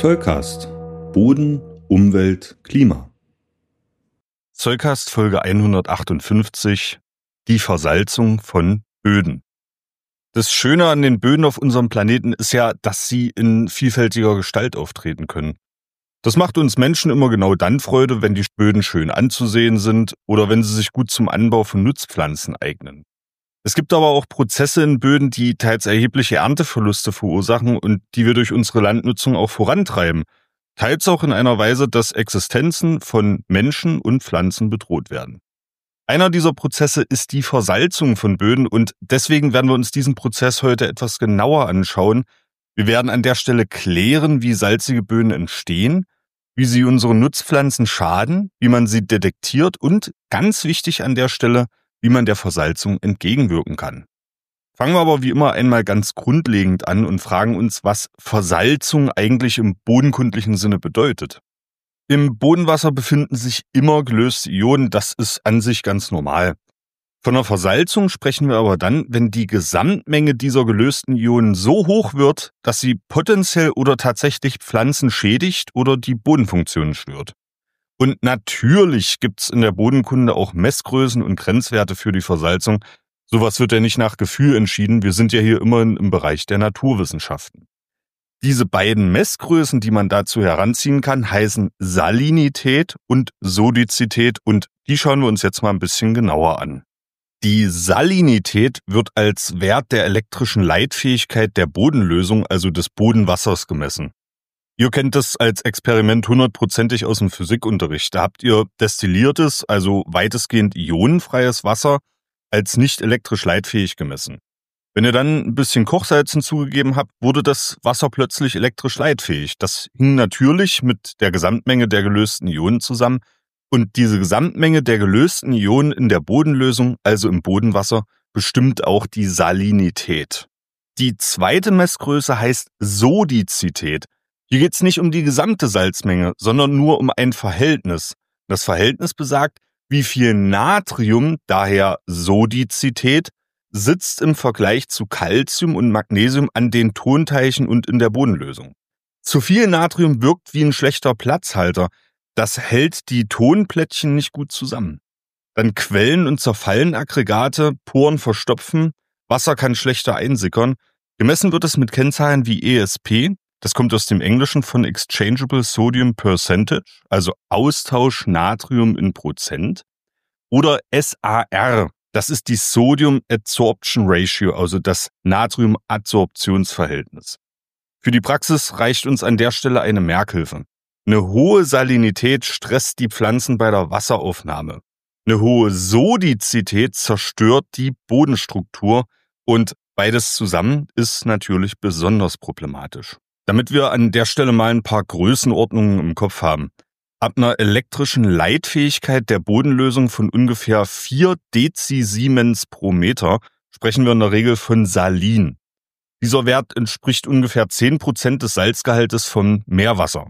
Zollcast. Boden, Umwelt, Klima. Zollcast Folge 158. Die Versalzung von Böden. Das Schöne an den Böden auf unserem Planeten ist ja, dass sie in vielfältiger Gestalt auftreten können. Das macht uns Menschen immer genau dann Freude, wenn die Böden schön anzusehen sind oder wenn sie sich gut zum Anbau von Nutzpflanzen eignen. Es gibt aber auch Prozesse in Böden, die teils erhebliche Ernteverluste verursachen und die wir durch unsere Landnutzung auch vorantreiben. Teils auch in einer Weise, dass Existenzen von Menschen und Pflanzen bedroht werden. Einer dieser Prozesse ist die Versalzung von Böden und deswegen werden wir uns diesen Prozess heute etwas genauer anschauen. Wir werden an der Stelle klären, wie salzige Böden entstehen, wie sie unseren Nutzpflanzen schaden, wie man sie detektiert und, ganz wichtig an der Stelle, wie man der Versalzung entgegenwirken kann. Fangen wir aber wie immer einmal ganz grundlegend an und fragen uns, was Versalzung eigentlich im bodenkundlichen Sinne bedeutet. Im Bodenwasser befinden sich immer gelöste Ionen, das ist an sich ganz normal. Von der Versalzung sprechen wir aber dann, wenn die Gesamtmenge dieser gelösten Ionen so hoch wird, dass sie potenziell oder tatsächlich Pflanzen schädigt oder die Bodenfunktion stört. Und natürlich gibt's in der Bodenkunde auch Messgrößen und Grenzwerte für die Versalzung. Sowas wird ja nicht nach Gefühl entschieden, wir sind ja hier immerhin im Bereich der Naturwissenschaften. Diese beiden Messgrößen, die man dazu heranziehen kann, heißen Salinität und Sodizität und die schauen wir uns jetzt mal ein bisschen genauer an. Die Salinität wird als Wert der elektrischen Leitfähigkeit der Bodenlösung, also des Bodenwassers, gemessen. Ihr kennt das als Experiment 100%ig aus dem Physikunterricht. Da habt ihr destilliertes, also weitestgehend ionenfreies Wasser als nicht elektrisch leitfähig gemessen. Wenn ihr dann ein bisschen Kochsalz hinzugegeben habt, wurde das Wasser plötzlich elektrisch leitfähig. Das hing natürlich mit der Gesamtmenge der gelösten Ionen zusammen. Und diese Gesamtmenge der gelösten Ionen in der Bodenlösung, also im Bodenwasser, bestimmt auch die Salinität. Die zweite Messgröße heißt Sodizität. Hier geht es nicht um die gesamte Salzmenge, sondern nur um ein Verhältnis. Das Verhältnis besagt, wie viel Natrium, daher Sodizität, sitzt im Vergleich zu Calcium und Magnesium an den Tonteichen und in der Bodenlösung. Zu viel Natrium wirkt wie ein schlechter Platzhalter. Das hält die Tonplättchen nicht gut zusammen. Dann quellen und zerfallen Aggregate, Poren verstopfen, Wasser kann schlechter einsickern. Gemessen wird es mit Kennzahlen wie ESP, das kommt aus dem Englischen von Exchangeable Sodium Percentage, also Austausch Natrium in Prozent, oder SAR, das ist die Sodium Adsorption Ratio, also das Natrium-Adsorptionsverhältnis. Für die Praxis reicht uns an der Stelle eine Merkhilfe. Eine hohe Salinität stresst die Pflanzen bei der Wasseraufnahme. Eine hohe Sodizität zerstört die Bodenstruktur und beides zusammen ist natürlich besonders problematisch. Damit wir an der Stelle mal ein paar Größenordnungen im Kopf haben. Ab einer elektrischen Leitfähigkeit der Bodenlösung von ungefähr 4 Dezisiemens pro Meter sprechen wir in der Regel von Salin. Dieser Wert entspricht ungefähr 10% des Salzgehaltes von Meerwasser.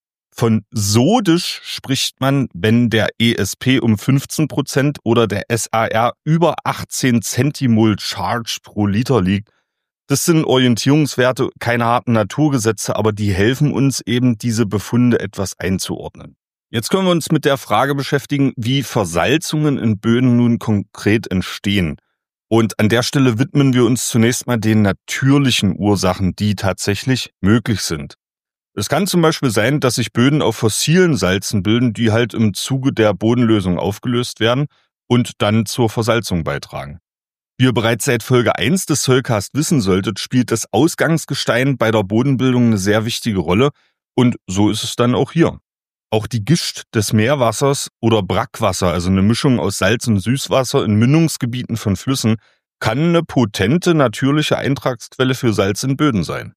Von sodisch spricht man, wenn der ESP um 15% oder der SAR über 18 Centimol Charge pro Liter liegt. Das sind Orientierungswerte, keine harten Naturgesetze, aber die helfen uns eben, diese Befunde etwas einzuordnen. Jetzt können wir uns mit der Frage beschäftigen, wie Versalzungen in Böden nun konkret entstehen. Und an der Stelle widmen wir uns zunächst mal den natürlichen Ursachen, die tatsächlich möglich sind. Es kann zum Beispiel sein, dass sich Böden auf fossilen Salzen bilden, die halt im Zuge der Bodenlösung aufgelöst werden und dann zur Versalzung beitragen. Wie ihr bereits seit Folge 1 des Zollcast wissen solltet, spielt das Ausgangsgestein bei der Bodenbildung eine sehr wichtige Rolle und so ist es dann auch hier. Auch die Gischt des Meerwassers oder Brackwasser, also eine Mischung aus Salz und Süßwasser in Mündungsgebieten von Flüssen, kann eine potente natürliche Eintragsquelle für Salz in Böden sein.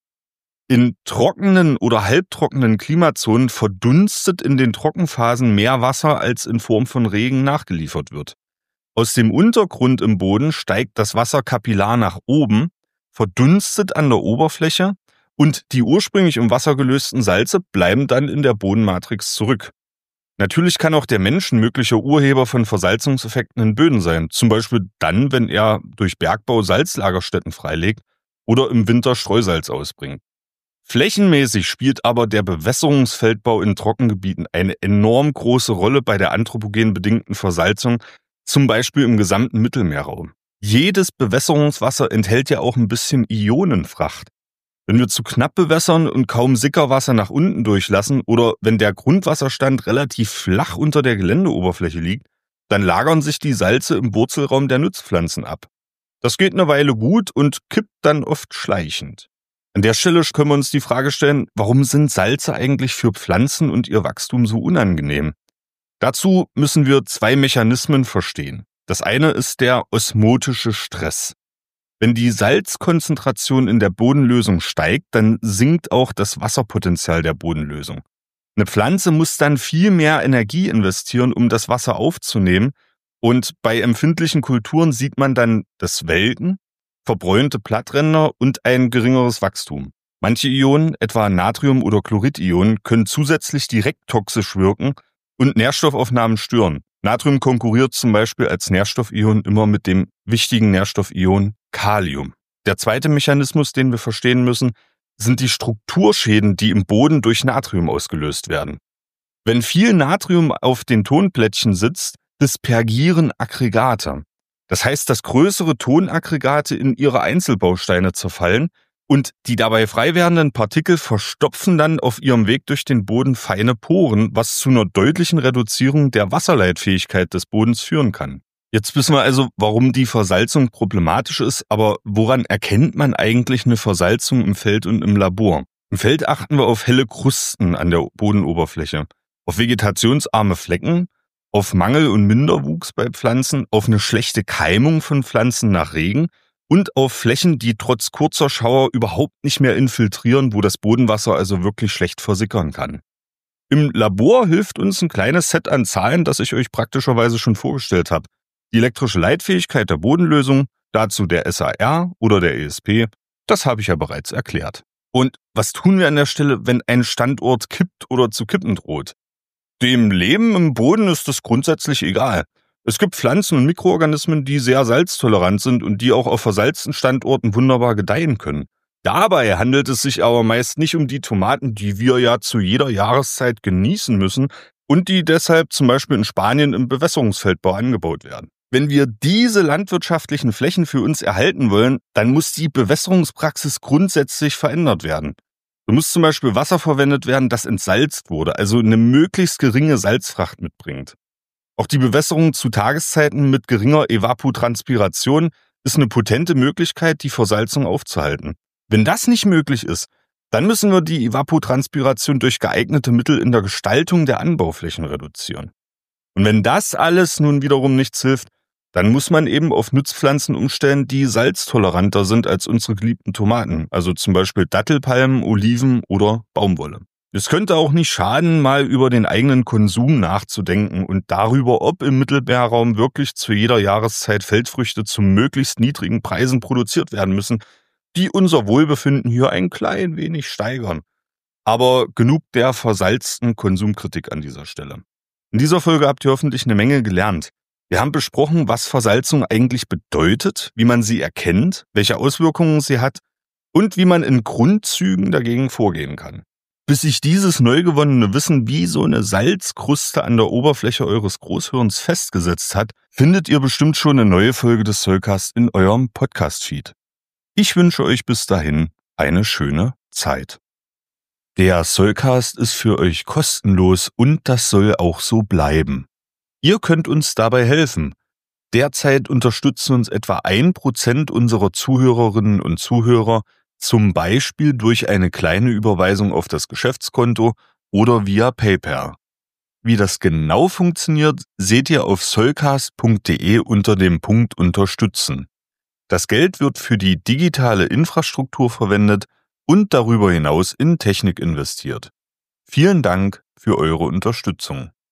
In trockenen oder halbtrockenen Klimazonen verdunstet in den Trockenphasen mehr Wasser, als in Form von Regen nachgeliefert wird. Aus dem Untergrund im Boden steigt das Wasser kapillar nach oben, verdunstet an der Oberfläche und die ursprünglich im Wasser gelösten Salze bleiben dann in der Bodenmatrix zurück. Natürlich kann auch der Mensch ein möglicher Urheber von Versalzungseffekten in Böden sein, zum Beispiel dann, wenn er durch Bergbau Salzlagerstätten freilegt oder im Winter Streusalz ausbringt. Flächenmäßig spielt aber der Bewässerungsfeldbau in Trockengebieten eine enorm große Rolle bei der anthropogen bedingten Versalzung, zum Beispiel im gesamten Mittelmeerraum. Jedes Bewässerungswasser enthält ja auch ein bisschen Ionenfracht. Wenn wir zu knapp bewässern und kaum Sickerwasser nach unten durchlassen oder wenn der Grundwasserstand relativ flach unter der Geländeoberfläche liegt, dann lagern sich die Salze im Wurzelraum der Nutzpflanzen ab. Das geht eine Weile gut und kippt dann oft schleichend. An der Stelle können wir uns die Frage stellen, warum sind Salze eigentlich für Pflanzen und ihr Wachstum so unangenehm? Dazu müssen wir zwei Mechanismen verstehen. Das eine ist der osmotische Stress. Wenn die Salzkonzentration in der Bodenlösung steigt, dann sinkt auch das Wasserpotenzial der Bodenlösung. Eine Pflanze muss dann viel mehr Energie investieren, um das Wasser aufzunehmen. Und bei empfindlichen Kulturen sieht man dann das Welken, verbräunte Blattränder und ein geringeres Wachstum. Manche Ionen, etwa Natrium- oder Chlorid-Ionen, können zusätzlich direkt toxisch wirken und Nährstoffaufnahmen stören. Natrium konkurriert zum Beispiel als Nährstoffion immer mit dem wichtigen Nährstoffion Kalium. Der zweite Mechanismus, den wir verstehen müssen, sind die Strukturschäden, die im Boden durch Natrium ausgelöst werden. Wenn viel Natrium auf den Tonplättchen sitzt, dispergieren Aggregate. Das heißt, dass größere Tonaggregate in ihre Einzelbausteine zerfallen und die dabei frei werdenden Partikel verstopfen dann auf ihrem Weg durch den Boden feine Poren, was zu einer deutlichen Reduzierung der Wasserleitfähigkeit des Bodens führen kann. Jetzt wissen wir also, warum die Versalzung problematisch ist, aber woran erkennt man eigentlich eine Versalzung im Feld und im Labor? Im Feld achten wir auf helle Krusten an der Bodenoberfläche, auf vegetationsarme Flecken, auf Mangel- und Minderwuchs bei Pflanzen, auf eine schlechte Keimung von Pflanzen nach Regen und auf Flächen, die trotz kurzer Schauer überhaupt nicht mehr infiltrieren, wo das Bodenwasser also wirklich schlecht versickern kann. Im Labor hilft uns ein kleines Set an Zahlen, das ich euch praktischerweise schon vorgestellt habe. Die elektrische Leitfähigkeit der Bodenlösung, dazu der SAR oder der ESP, das habe ich ja bereits erklärt. Und was tun wir an der Stelle, wenn ein Standort kippt oder zu kippen droht? Dem Leben im Boden ist das grundsätzlich egal. Es gibt Pflanzen und Mikroorganismen, die sehr salztolerant sind und die auch auf versalzten Standorten wunderbar gedeihen können. Dabei handelt es sich aber meist nicht um die Tomaten, die wir ja zu jeder Jahreszeit genießen müssen und die deshalb zum Beispiel in Spanien im Bewässerungsfeldbau angebaut werden. Wenn wir diese landwirtschaftlichen Flächen für uns erhalten wollen, dann muss die Bewässerungspraxis grundsätzlich verändert werden. So muss zum Beispiel Wasser verwendet werden, das entsalzt wurde, also eine möglichst geringe Salzfracht mitbringt. Auch die Bewässerung zu Tageszeiten mit geringer Evapotranspiration ist eine potente Möglichkeit, die Versalzung aufzuhalten. Wenn das nicht möglich ist, dann müssen wir die Evapotranspiration durch geeignete Mittel in der Gestaltung der Anbauflächen reduzieren. Und wenn das alles nun wiederum nichts hilft, dann muss man eben auf Nutzpflanzen umstellen, die salztoleranter sind als unsere geliebten Tomaten, also zum Beispiel Dattelpalmen, Oliven oder Baumwolle. Es könnte auch nicht schaden, mal über den eigenen Konsum nachzudenken und darüber, ob im Mittelmeerraum wirklich zu jeder Jahreszeit Feldfrüchte zu möglichst niedrigen Preisen produziert werden müssen, die unser Wohlbefinden hier ein klein wenig steigern. Aber genug der versalzten Konsumkritik an dieser Stelle. In dieser Folge habt ihr hoffentlich eine Menge gelernt. Wir haben besprochen, was Versalzung eigentlich bedeutet, wie man sie erkennt, welche Auswirkungen sie hat und wie man in Grundzügen dagegen vorgehen kann. Bis sich dieses neu gewonnene Wissen wie so eine Salzkruste an der Oberfläche eures Großhirns festgesetzt hat, findet ihr bestimmt schon eine neue Folge des Soilcast in eurem Podcast-Feed. Ich wünsche euch bis dahin eine schöne Zeit. Der Soilcast ist für euch kostenlos und das soll auch so bleiben. Ihr könnt uns dabei helfen. Derzeit unterstützen uns etwa 1% unserer Zuhörerinnen und Zuhörer, zum Beispiel durch eine kleine Überweisung auf das Geschäftskonto oder via PayPal. Wie das genau funktioniert, seht ihr auf soilcast.de unter dem Punkt Unterstützen. Das Geld wird für die digitale Infrastruktur verwendet und darüber hinaus in Technik investiert. Vielen Dank für eure Unterstützung.